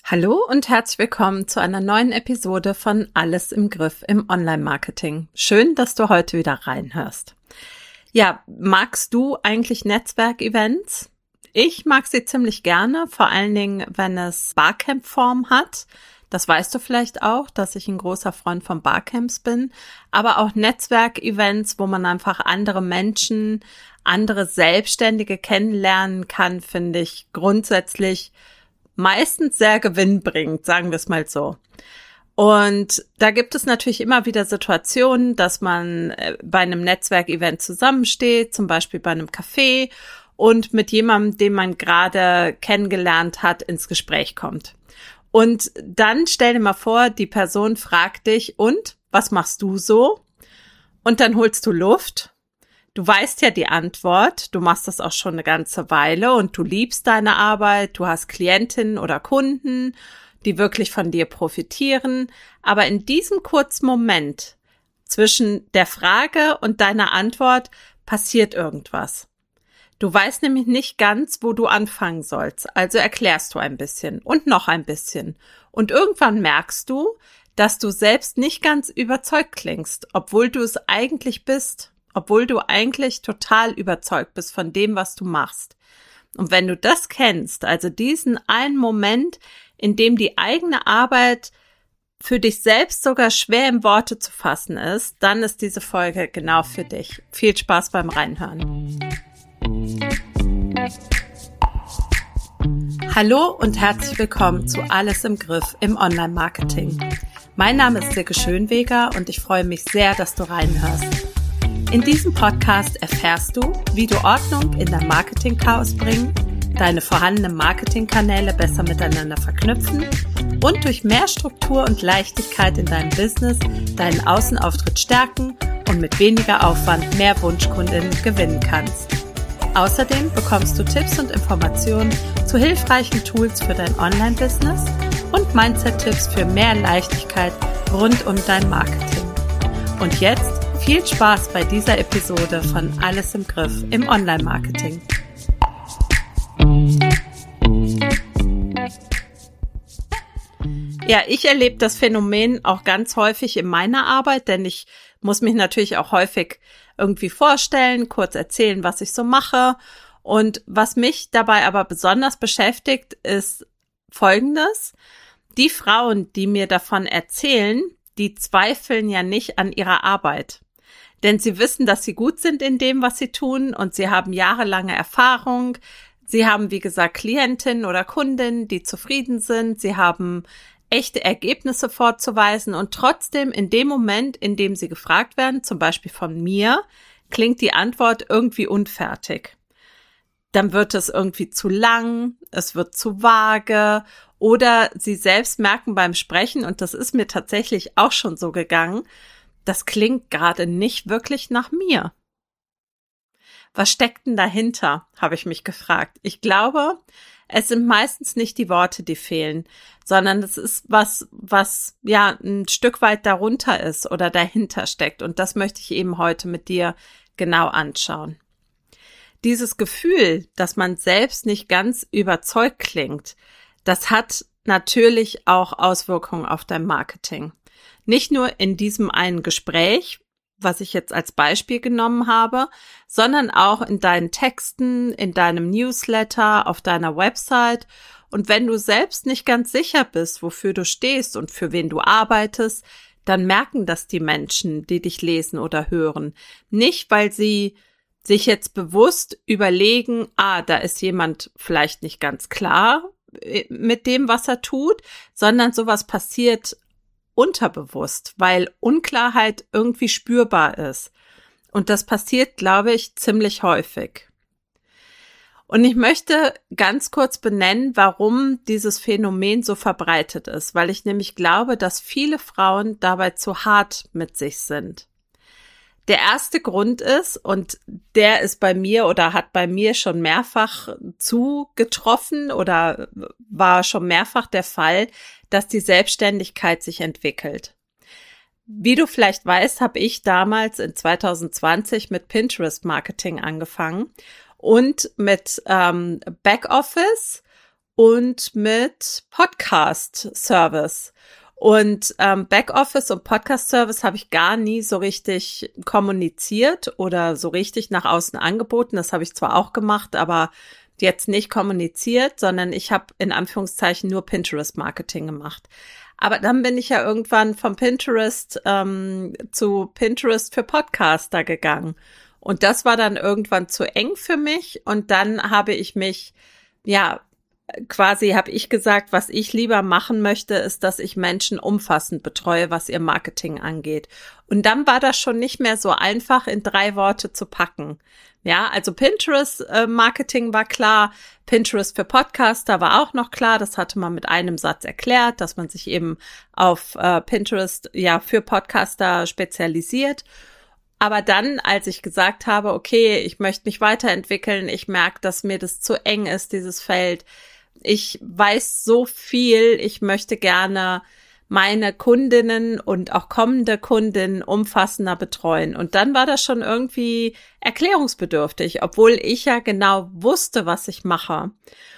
Hallo und herzlich willkommen zu einer neuen Episode von Alles im Griff im Online-Marketing. Schön, dass du heute wieder reinhörst. Ja, magst du eigentlich Netzwerkevents? Ich mag sie ziemlich gerne, vor allen Dingen, wenn es Barcamp-Form hat. Das weißt du vielleicht auch, dass ich ein großer Freund von Barcamps bin. Aber auch Netzwerkevents, wo man einfach andere Menschen, andere Selbstständige kennenlernen kann, finde ich grundsätzlich meistens sehr gewinnbringend, sagen wir es mal so. Und da gibt es natürlich immer wieder Situationen, dass man bei einem Netzwerkevent zusammensteht, zum Beispiel bei einem Café und mit jemandem, den man gerade kennengelernt hat, ins Gespräch kommt. Und dann stell dir mal vor, die Person fragt dich, und was machst du so? Und dann holst du Luft. Du weißt ja die Antwort, du machst das auch schon eine ganze Weile und du liebst deine Arbeit, du hast Klientinnen oder Kunden, die wirklich von dir profitieren. Aber in diesem kurzen Moment zwischen der Frage und deiner Antwort passiert irgendwas. Du weißt nämlich nicht ganz, wo du anfangen sollst, also erklärst du ein bisschen und noch ein bisschen. Und irgendwann merkst du, dass du selbst nicht ganz überzeugt klingst, obwohl du es eigentlich bist. Obwohl du eigentlich total überzeugt bist von dem, was du machst. Und wenn du das kennst, also diesen einen Moment, in dem die eigene Arbeit für dich selbst sogar schwer in Worte zu fassen ist, dann ist diese Folge genau für dich. Viel Spaß beim Reinhören. Hallo und herzlich willkommen zu Alles im Griff im Online-Marketing. Mein Name ist Silke Schönweger und ich freue mich sehr, dass du reinhörst. In diesem Podcast erfährst du, wie du Ordnung in dein Marketing-Chaos bringen, deine vorhandenen Marketingkanäle besser miteinander verknüpfen und durch mehr Struktur und Leichtigkeit in deinem Business deinen Außenauftritt stärken und mit weniger Aufwand mehr Wunschkundinnen gewinnen kannst. Außerdem bekommst du Tipps und Informationen zu hilfreichen Tools für dein Online-Business und Mindset-Tipps für mehr Leichtigkeit rund um dein Marketing. Und jetzt viel Spaß bei dieser Episode von Alles im Griff im Online-Marketing. Ja, ich erlebe das Phänomen auch ganz häufig in meiner Arbeit, denn ich muss mich natürlich auch häufig irgendwie vorstellen, kurz erzählen, was ich so mache. Und was mich dabei aber besonders beschäftigt, ist Folgendes. Die Frauen, die mir davon erzählen, die zweifeln ja nicht an ihrer Arbeit. Denn sie wissen, dass sie gut sind in dem, was sie tun und sie haben jahrelange Erfahrung. Sie haben, wie gesagt, Klientinnen oder Kundinnen, die zufrieden sind. Sie haben echte Ergebnisse vorzuweisen und trotzdem in dem Moment, in dem sie gefragt werden, zum Beispiel von mir, klingt die Antwort irgendwie unfertig. Dann wird es irgendwie zu lang, es wird zu vage oder sie selbst merken beim Sprechen, und das ist mir tatsächlich auch schon so gegangen, das klingt gerade nicht wirklich nach mir. Was steckt denn dahinter, habe ich mich gefragt. Ich glaube, es sind meistens nicht die Worte, die fehlen, sondern es ist was ja ein Stück weit darunter ist oder dahinter steckt. Und das möchte ich eben heute mit dir genau anschauen. Dieses Gefühl, dass man selbst nicht ganz überzeugt klingt, das hat natürlich auch Auswirkungen auf dein Marketing. Nicht nur in diesem einen Gespräch, was ich jetzt als Beispiel genommen habe, sondern auch in deinen Texten, in deinem Newsletter, auf deiner Website. Und wenn du selbst nicht ganz sicher bist, wofür du stehst und für wen du arbeitest, dann merken das die Menschen, die dich lesen oder hören. Nicht, weil sie sich jetzt bewusst überlegen, da ist jemand vielleicht nicht ganz klar mit dem, was er tut, sondern sowas passiert unterbewusst, weil Unklarheit irgendwie spürbar ist. Und das passiert, glaube ich, ziemlich häufig. Und ich möchte ganz kurz benennen, warum dieses Phänomen so verbreitet ist, weil ich nämlich glaube, dass viele Frauen dabei zu hart mit sich sind. Der erste Grund ist, und der ist bei mir oder hat bei mir schon mehrfach zugetroffen oder war schon mehrfach der Fall, dass die Selbstständigkeit sich entwickelt. Wie du vielleicht weißt, habe ich damals in 2020 mit Pinterest-Marketing angefangen und mit Backoffice und mit Podcast-Service. Und Backoffice und Podcast-Service habe ich gar nie so richtig kommuniziert oder so richtig nach außen angeboten. Das habe ich zwar auch gemacht, aber jetzt nicht kommuniziert, sondern ich habe in Anführungszeichen nur Pinterest-Marketing gemacht. Aber dann bin ich ja irgendwann vom Pinterest zu Pinterest für Podcaster gegangen. Und das war dann irgendwann zu eng für mich. Und dann habe ich mich, habe ich gesagt, was ich lieber machen möchte, ist, dass ich Menschen umfassend betreue, was ihr Marketing angeht. Und dann war das schon nicht mehr so einfach in 3 Worte zu packen. Ja, also Pinterest-Marketing war klar, Pinterest für Podcaster war auch noch klar, das hatte man mit einem Satz erklärt, dass man sich eben auf Pinterest für Podcaster spezialisiert. Aber dann, als ich gesagt habe, okay, ich möchte mich weiterentwickeln, ich merke, dass mir das zu eng ist, dieses Feld, ich weiß so viel, ich möchte gerne meine Kundinnen und auch kommende Kundinnen umfassender betreuen. Und dann war das schon irgendwie erklärungsbedürftig, obwohl ich ja genau wusste, was ich mache.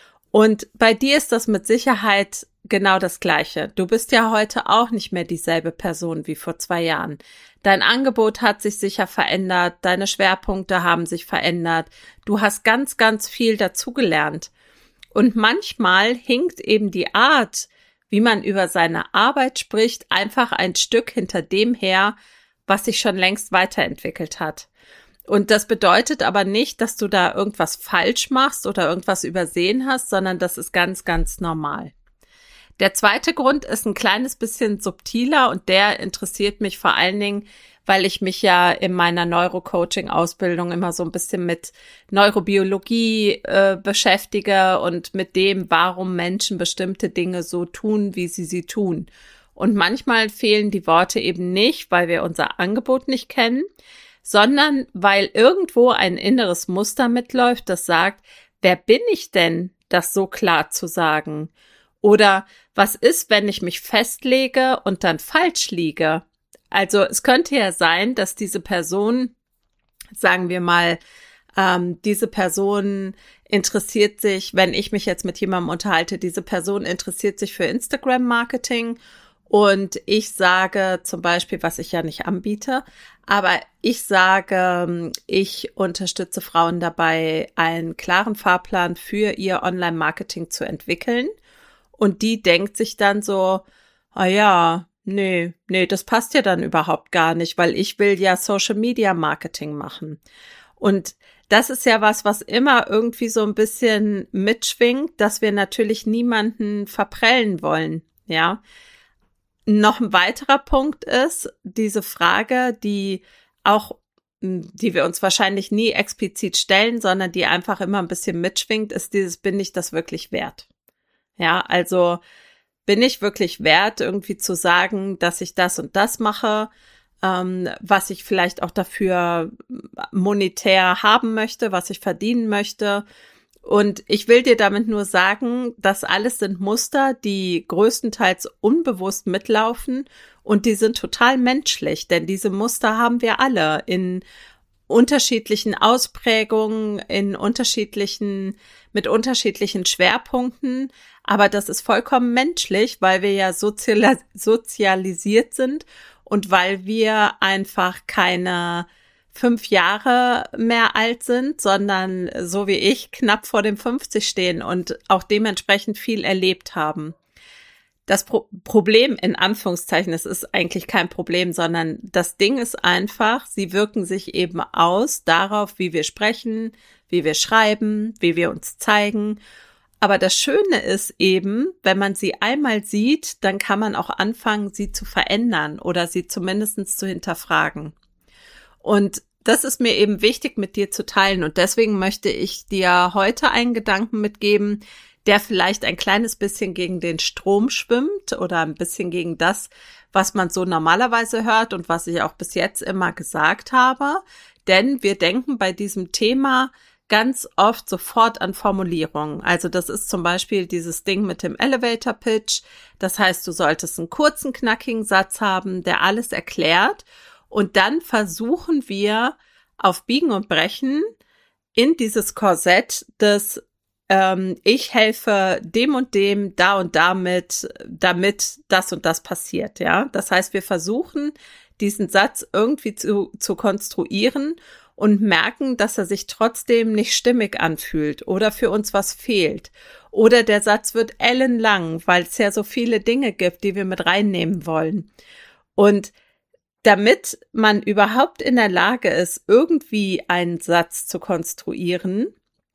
Und bei dir ist das mit Sicherheit genau das Gleiche. Du bist ja heute auch nicht mehr dieselbe Person wie vor 2 Jahren. Dein Angebot hat sich sicher verändert, deine Schwerpunkte haben sich verändert. Du hast ganz, ganz viel dazugelernt. Und manchmal hinkt eben die Art, wie man über seine Arbeit spricht, einfach ein Stück hinter dem her, was sich schon längst weiterentwickelt hat. Und das bedeutet aber nicht, dass du da irgendwas falsch machst oder irgendwas übersehen hast, sondern das ist ganz, ganz normal. Der zweite Grund ist ein kleines bisschen subtiler und der interessiert mich vor allen Dingen, weil ich mich ja in meiner Neurocoaching-Ausbildung immer so ein bisschen mit Neurobiologie beschäftige und mit dem, warum Menschen bestimmte Dinge so tun, wie sie tun. Und manchmal fehlen die Worte eben nicht, weil wir unser Angebot nicht kennen, sondern weil irgendwo ein inneres Muster mitläuft, das sagt, wer bin ich denn, das so klar zu sagen? Oder was ist, wenn ich mich festlege und dann falsch liege? Also es könnte ja sein, dass diese Person, sagen wir mal, diese Person interessiert sich, wenn ich mich jetzt mit jemandem unterhalte, diese Person interessiert sich für Instagram-Marketing und ich sage zum Beispiel, was ich ja nicht anbiete, aber ich sage, ich unterstütze Frauen dabei, einen klaren Fahrplan für ihr Online-Marketing zu entwickeln und die denkt sich dann so, Nee, das passt ja dann überhaupt gar nicht, weil ich will ja Social Media Marketing machen. Und das ist ja was immer irgendwie so ein bisschen mitschwingt, dass wir natürlich niemanden verprellen wollen, ja. Noch ein weiterer Punkt ist diese Frage, die wir uns wahrscheinlich nie explizit stellen, sondern die einfach immer ein bisschen mitschwingt, ist dieses, bin ich das wirklich wert? Ja, also, bin ich wirklich wert, irgendwie zu sagen, dass ich das und das mache, was ich vielleicht auch dafür monetär haben möchte, was ich verdienen möchte? Und ich will dir damit nur sagen, das alles sind Muster, die größtenteils unbewusst mitlaufen und die sind total menschlich, denn diese Muster haben wir alle in unterschiedlichen Ausprägungen, mit unterschiedlichen Schwerpunkten. Aber das ist vollkommen menschlich, weil wir ja sozialisiert sind und weil wir einfach keine 5 Jahre mehr alt sind, sondern so wie ich knapp vor dem 50 stehen und auch dementsprechend viel erlebt haben. Das Problem in Anführungszeichen, es ist eigentlich kein Problem, sondern das Ding ist einfach, sie wirken sich eben aus darauf, wie wir sprechen, wie wir schreiben, wie wir uns zeigen. Aber das Schöne ist eben, wenn man sie einmal sieht, dann kann man auch anfangen, sie zu verändern oder sie zumindest zu hinterfragen. Und das ist mir eben wichtig, mit dir zu teilen. Und deswegen möchte ich dir heute einen Gedanken mitgeben, der vielleicht ein kleines bisschen gegen den Strom schwimmt oder ein bisschen gegen das, was man so normalerweise hört und was ich auch bis jetzt immer gesagt habe. Denn wir denken bei diesem Thema ganz oft sofort an Formulierungen. Also das ist zum Beispiel dieses Ding mit dem Elevator Pitch. Das heißt, du solltest einen kurzen, knackigen Satz haben, der alles erklärt. Und dann versuchen wir auf Biegen und Brechen in dieses Korsett des ich helfe dem und dem da und damit das und das passiert, ja. Das heißt, wir versuchen, diesen Satz irgendwie zu konstruieren und merken, dass er sich trotzdem nicht stimmig anfühlt oder für uns was fehlt. Oder der Satz wird ellenlang, weil es ja so viele Dinge gibt, die wir mit reinnehmen wollen. Und damit man überhaupt in der Lage ist, irgendwie einen Satz zu konstruieren,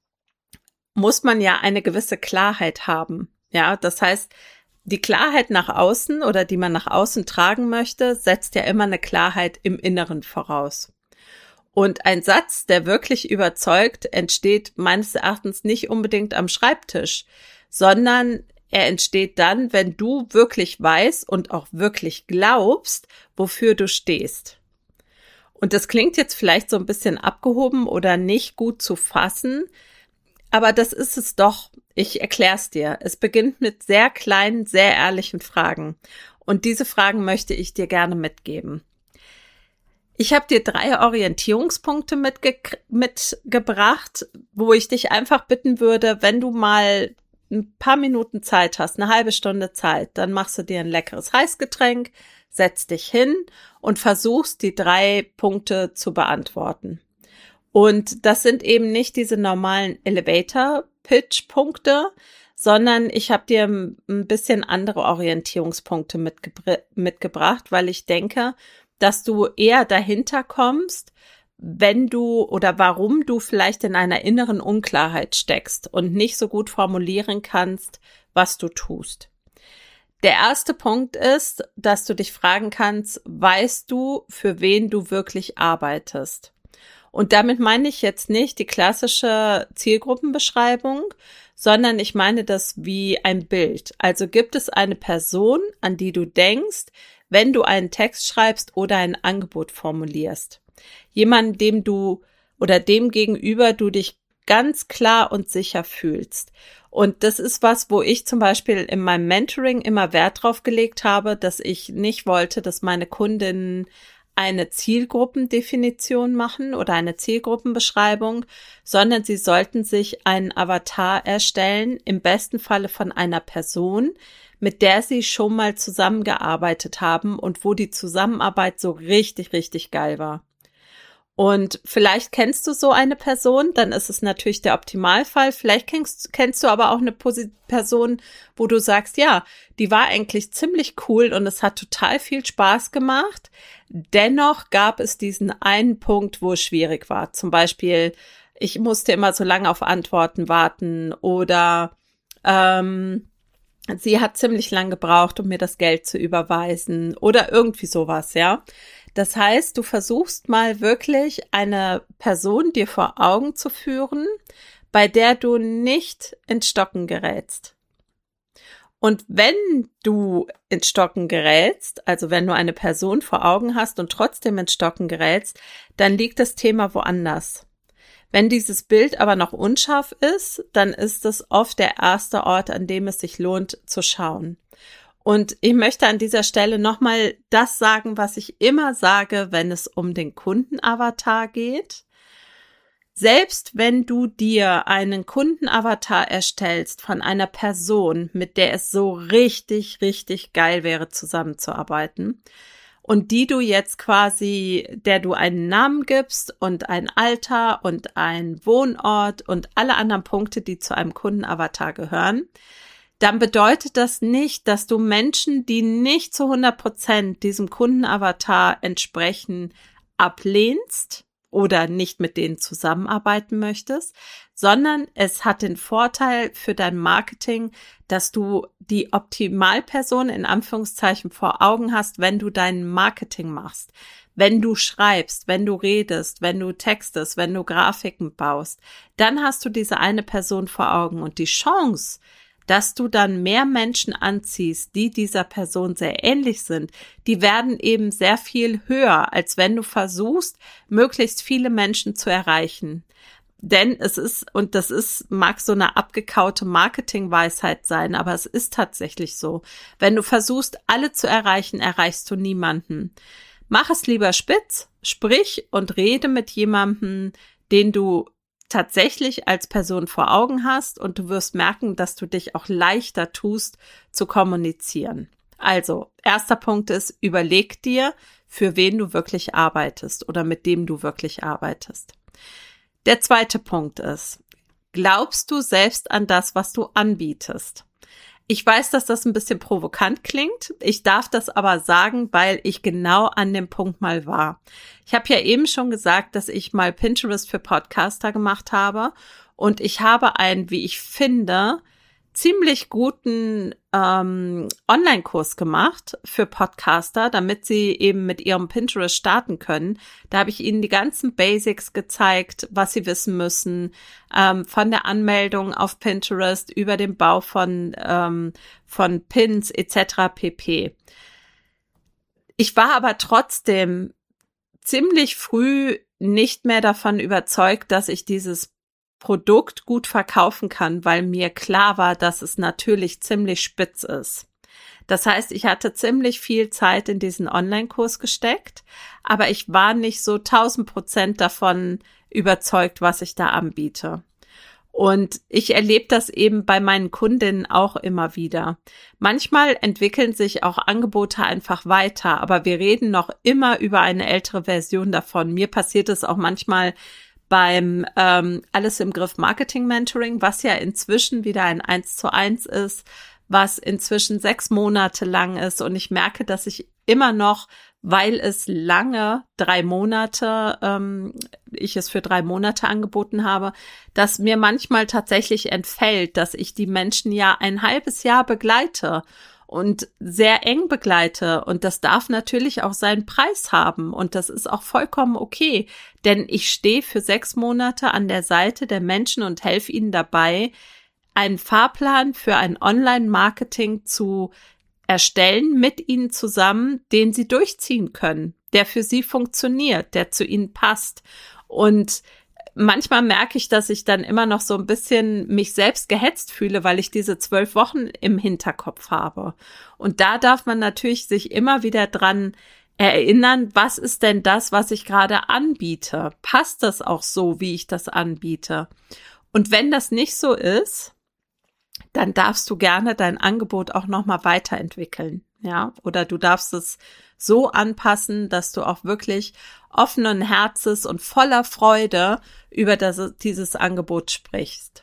muss man ja eine gewisse Klarheit haben. Ja, das heißt, die Klarheit nach außen oder die man nach außen tragen möchte, setzt ja immer eine Klarheit im Inneren voraus. Und ein Satz, der wirklich überzeugt, entsteht meines Erachtens nicht unbedingt am Schreibtisch, sondern er entsteht dann, wenn du wirklich weißt und auch wirklich glaubst, wofür du stehst. Und das klingt jetzt vielleicht so ein bisschen abgehoben oder nicht gut zu fassen, aber das ist es doch. Ich erkläre es dir. Es beginnt mit sehr kleinen, sehr ehrlichen Fragen. Und diese Fragen möchte ich dir gerne mitgeben. Ich habe dir 3 Orientierungspunkte mitgebracht, wo ich dich einfach bitten würde, wenn du mal ein paar Minuten Zeit hast, eine halbe Stunde Zeit, dann machst du dir ein leckeres Heißgetränk, setzt dich hin und versuchst, die 3 Punkte zu beantworten. Und das sind eben nicht diese normalen Elevator-Pitch-Punkte, sondern ich habe dir ein bisschen andere Orientierungspunkte mitgebracht, weil ich denke, dass du eher dahinter kommst, wenn du oder warum du vielleicht in einer inneren Unklarheit steckst und nicht so gut formulieren kannst, was du tust. Der erste Punkt ist, dass du dich fragen kannst, weißt du, für wen du wirklich arbeitest? Und damit meine ich jetzt nicht die klassische Zielgruppenbeschreibung, sondern ich meine das wie ein Bild. Also gibt es eine Person, an die du denkst, wenn du einen Text schreibst oder ein Angebot formulierst. Jemanden, dem du oder dem gegenüber du dich ganz klar und sicher fühlst. Und das ist was, wo ich zum Beispiel in meinem Mentoring immer Wert drauf gelegt habe, dass ich nicht wollte, dass meine Kundinnen eine Zielgruppendefinition machen oder eine Zielgruppenbeschreibung, sondern sie sollten sich einen Avatar erstellen, im besten Falle von einer Person, mit der sie schon mal zusammengearbeitet haben und wo die Zusammenarbeit so richtig, richtig geil war. Und vielleicht kennst du so eine Person, dann ist es natürlich der Optimalfall. Vielleicht kennst du aber auch eine Person, wo du sagst, ja, die war eigentlich ziemlich cool und es hat total viel Spaß gemacht. Dennoch gab es diesen einen Punkt, wo es schwierig war. Zum Beispiel, ich musste immer so lange auf Antworten warten oder sie hat ziemlich lang gebraucht, um mir das Geld zu überweisen oder irgendwie sowas, ja. Das heißt, du versuchst mal wirklich eine Person dir vor Augen zu führen, bei der du nicht ins Stocken gerätst. Und wenn du ins Stocken gerätst, also wenn du eine Person vor Augen hast und trotzdem ins Stocken gerätst, dann liegt das Thema woanders. Wenn dieses Bild aber noch unscharf ist, dann ist es oft der erste Ort, an dem es sich lohnt zu schauen. Und ich möchte an dieser Stelle nochmal das sagen, was ich immer sage, wenn es um den Kundenavatar geht. Selbst wenn du dir einen Kundenavatar erstellst von einer Person, mit der es so richtig, richtig geil wäre, zusammenzuarbeiten und die du jetzt quasi, der du einen Namen gibst und ein Alter und ein Wohnort und alle anderen Punkte, die zu einem Kundenavatar gehören, dann bedeutet das nicht, dass du Menschen, die nicht zu 100% diesem Kundenavatar entsprechen, ablehnst oder nicht mit denen zusammenarbeiten möchtest, sondern es hat den Vorteil für dein Marketing, dass du die Optimalperson in Anführungszeichen vor Augen hast, wenn du dein Marketing machst, wenn du schreibst, wenn du redest, wenn du textest, wenn du Grafiken baust, dann hast du diese eine Person vor Augen und die Chance, dass du dann mehr Menschen anziehst, die dieser Person sehr ähnlich sind, die werden eben sehr viel höher, als wenn du versuchst, möglichst viele Menschen zu erreichen. Denn es ist, und das ist, mag so eine abgekaute Marketingweisheit sein, aber es ist tatsächlich so. Wenn du versuchst, alle zu erreichen, erreichst du niemanden. Mach es lieber spitz, sprich und rede mit jemandem, den du tatsächlich als Person vor Augen hast und du wirst merken, dass du dich auch leichter tust zu kommunizieren. Also, erster Punkt ist, überleg dir, für wen du wirklich arbeitest oder mit dem du wirklich arbeitest. Der zweite Punkt ist, glaubst du selbst an das, was du anbietest? Ich weiß, dass das ein bisschen provokant klingt. Ich darf das aber sagen, weil ich genau an dem Punkt mal war. Ich habe ja eben schon gesagt, dass ich mal Pinterest für Podcaster gemacht habe und ich habe einen, wie ich finde, ziemlich guten Online-Kurs gemacht für Podcaster, damit sie eben mit ihrem Pinterest starten können. Da habe ich ihnen die ganzen Basics gezeigt, was sie wissen müssen, von der Anmeldung auf Pinterest über den Bau von Pins etc. pp. Ich war aber trotzdem ziemlich früh nicht mehr davon überzeugt, dass ich dieses Produkt gut verkaufen kann, weil mir klar war, dass es natürlich ziemlich spitz ist. Das heißt, ich hatte ziemlich viel Zeit in diesen Online-Kurs gesteckt, aber ich war nicht so 1000% davon überzeugt, was ich da anbiete. Und ich erlebe das eben bei meinen Kundinnen auch immer wieder. Manchmal entwickeln sich auch Angebote einfach weiter, aber wir reden noch immer über eine ältere Version davon. Mir passiert es auch manchmal beim Alles im Griff Marketing Mentoring, was ja inzwischen wieder ein 1:1 ist, was inzwischen 6 Monate lang ist. Und ich merke, dass ich immer noch, weil es lange 3 Monate, ich es für 3 Monate angeboten habe, dass mir manchmal tatsächlich entfällt, dass ich die Menschen ja ein halbes Jahr begleite und sehr eng begleite. Und das darf natürlich auch seinen Preis haben. Und das ist auch vollkommen okay. Denn ich stehe für 6 Monate an der Seite der Menschen und helfe ihnen dabei, einen Fahrplan für ein Online-Marketing zu erstellen mit ihnen zusammen, den sie durchziehen können, der für sie funktioniert, der zu ihnen passt. Und manchmal merke ich, dass ich dann immer noch so ein bisschen mich selbst gehetzt fühle, weil ich diese 12 Wochen im Hinterkopf habe. Und da darf man natürlich sich immer wieder dran erinnern, was ist denn das, was ich gerade anbiete? Passt das auch so, wie ich das anbiete? Und wenn das nicht so ist, dann darfst du gerne dein Angebot auch nochmal weiterentwickeln, ja? Oder du darfst es so anpassen, dass du auch wirklich offenen Herzens und voller Freude über dieses Angebot sprichst.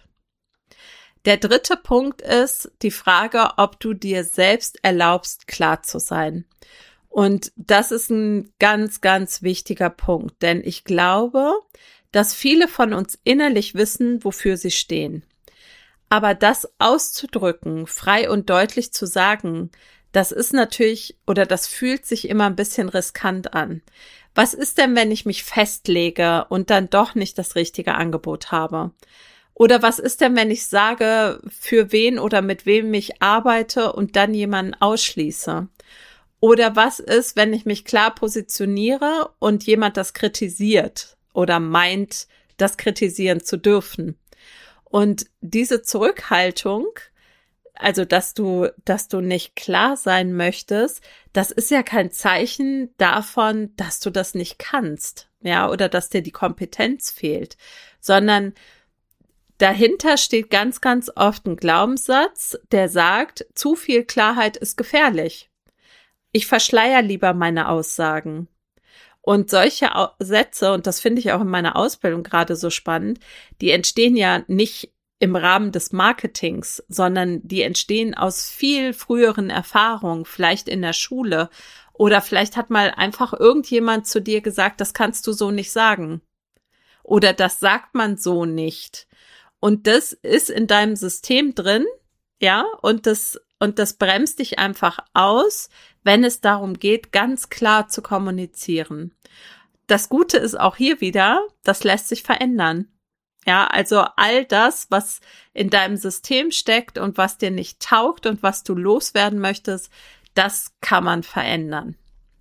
Der dritte Punkt ist die Frage, ob du dir selbst erlaubst, klar zu sein. Und das ist ein ganz, ganz wichtiger Punkt, denn ich glaube, dass viele von uns innerlich wissen, wofür sie stehen. Aber das auszudrücken, frei und deutlich zu sagen, das ist natürlich oder das fühlt sich immer ein bisschen riskant an. Was ist denn, wenn ich mich festlege und dann doch nicht das richtige Angebot habe? Oder was ist denn, wenn ich sage, für wen oder mit wem ich arbeite und dann jemanden ausschließe? Oder was ist, wenn ich mich klar positioniere und jemand das kritisiert oder meint, das kritisieren zu dürfen? Und diese Zurückhaltung, also dass du nicht klar sein möchtest, das ist ja kein Zeichen davon, dass du das nicht kannst, ja, oder dass dir die Kompetenz fehlt, sondern dahinter steht ganz, ganz oft ein Glaubenssatz, der sagt, zu viel Klarheit ist gefährlich. Ich verschleier lieber meine Aussagen. Und solche Sätze, und das finde ich auch in meiner Ausbildung gerade so spannend, die entstehen ja nicht im Rahmen des Marketings, sondern die entstehen aus viel früheren Erfahrungen, vielleicht in der Schule oder vielleicht hat mal einfach irgendjemand zu dir gesagt, das kannst du so nicht sagen oder das sagt man so nicht. Und das ist in deinem System drin, ja, und das bremst dich einfach aus, wenn es darum geht, ganz klar zu kommunizieren. Das Gute ist auch hier wieder, das lässt sich verändern. Ja, also all das, was in deinem System steckt und was dir nicht taugt und was du loswerden möchtest, das kann man verändern.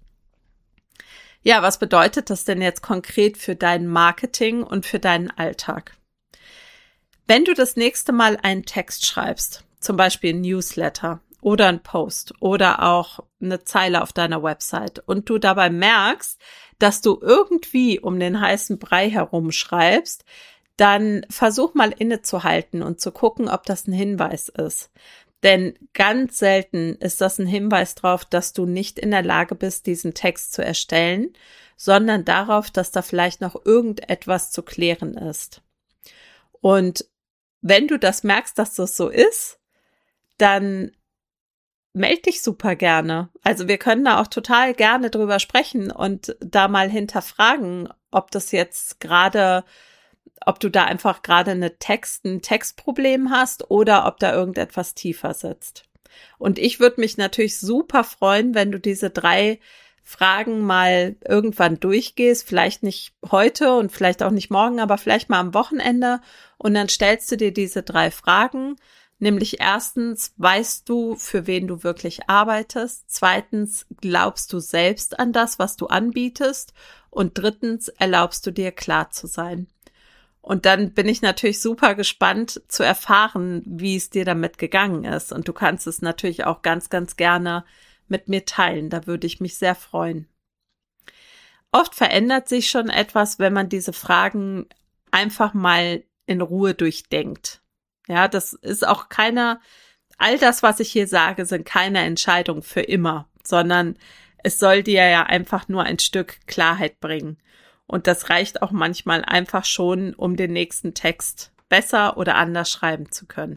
Ja, was bedeutet das denn jetzt konkret für dein Marketing und für deinen Alltag? Wenn du das nächste Mal einen Text schreibst, zum Beispiel ein Newsletter oder ein Post oder auch eine Zeile auf deiner Website und du dabei merkst, dass du irgendwie um den heißen Brei herum schreibst, dann versuch mal innezuhalten und zu gucken, ob das ein Hinweis ist. Denn ganz selten ist das ein Hinweis darauf, dass du nicht in der Lage bist, diesen Text zu erstellen, sondern darauf, dass da vielleicht noch irgendetwas zu klären ist. Und wenn du das merkst, dass das so ist, dann melde dich super gerne. Also wir können da auch total gerne drüber sprechen und da mal hinterfragen, ob das jetzt gerade, ob du da einfach gerade ein Textproblem hast oder ob da irgendetwas tiefer sitzt. Und ich würde mich natürlich super freuen, wenn du diese 3 Fragen mal irgendwann durchgehst, vielleicht nicht heute und vielleicht auch nicht morgen, aber vielleicht mal am Wochenende, und dann stellst du dir diese 3 Fragen. Nämlich erstens, weißt du, für wen du wirklich arbeitest? Zweitens, glaubst du selbst an das, was du anbietest? Und drittens, erlaubst du dir klar zu sein? Und dann bin ich natürlich super gespannt zu erfahren, wie es dir damit gegangen ist. Und du kannst es natürlich auch ganz, ganz gerne mit mir teilen. Da würde ich mich sehr freuen. Oft verändert sich schon etwas, wenn man diese Fragen einfach mal in Ruhe durchdenkt. Ja, das ist auch all das, was ich hier sage, sind keine Entscheidungen für immer, sondern es soll dir ja einfach nur ein Stück Klarheit bringen. Und das reicht auch manchmal einfach schon, um den nächsten Text besser oder anders schreiben zu können.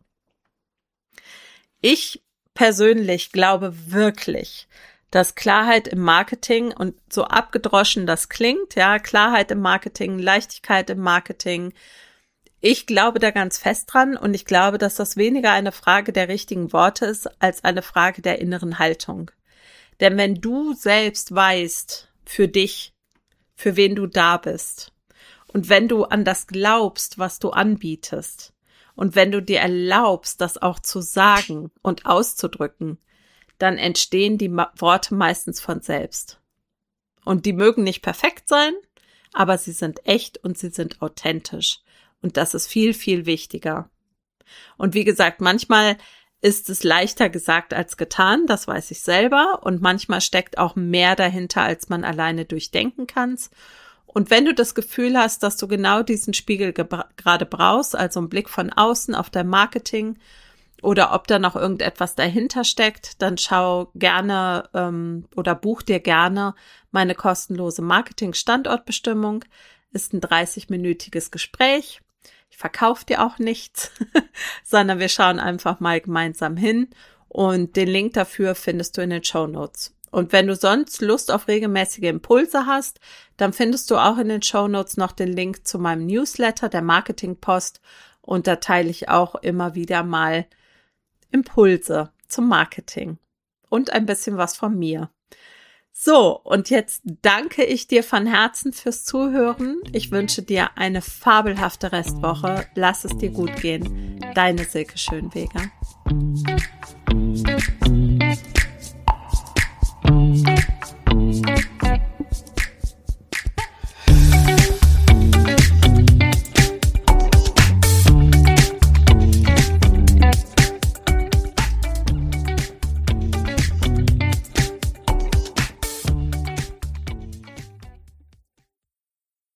Ich persönlich glaube wirklich, dass Klarheit im Marketing, und so abgedroschen das klingt, ja, Klarheit im Marketing, Leichtigkeit im Marketing, ich glaube da ganz fest dran, und ich glaube, dass das weniger eine Frage der richtigen Worte ist, als eine Frage der inneren Haltung. Denn wenn du selbst weißt, für dich, für wen du da bist, und wenn du an das glaubst, was du anbietest, und wenn du dir erlaubst, das auch zu sagen und auszudrücken, dann entstehen die Worte meistens von selbst. Und die mögen nicht perfekt sein, aber sie sind echt und sie sind authentisch. Und das ist viel, viel wichtiger. Und wie gesagt, manchmal ist es leichter gesagt als getan, das weiß ich selber. Und manchmal steckt auch mehr dahinter, als man alleine durchdenken kann. Und wenn du das Gefühl hast, dass du genau diesen Spiegel gerade brauchst, also einen Blick von außen auf dein Marketing, oder ob da noch irgendetwas dahinter steckt, dann schau gerne oder buch dir gerne meine kostenlose Marketing-Standortbestimmung. Ist ein 30-minütiges Gespräch. Ich verkaufe dir auch nichts, sondern wir schauen einfach mal gemeinsam hin, und den Link dafür findest du in den Shownotes. Und wenn du sonst Lust auf regelmäßige Impulse hast, dann findest du auch in den Shownotes noch den Link zu meinem Newsletter, der Marketingpost, und da teile ich auch immer wieder mal Impulse zum Marketing und ein bisschen was von mir. So, und jetzt danke ich dir von Herzen fürs Zuhören. Ich wünsche dir eine fabelhafte Restwoche. Lass es dir gut gehen. Deine Silke Schönweger.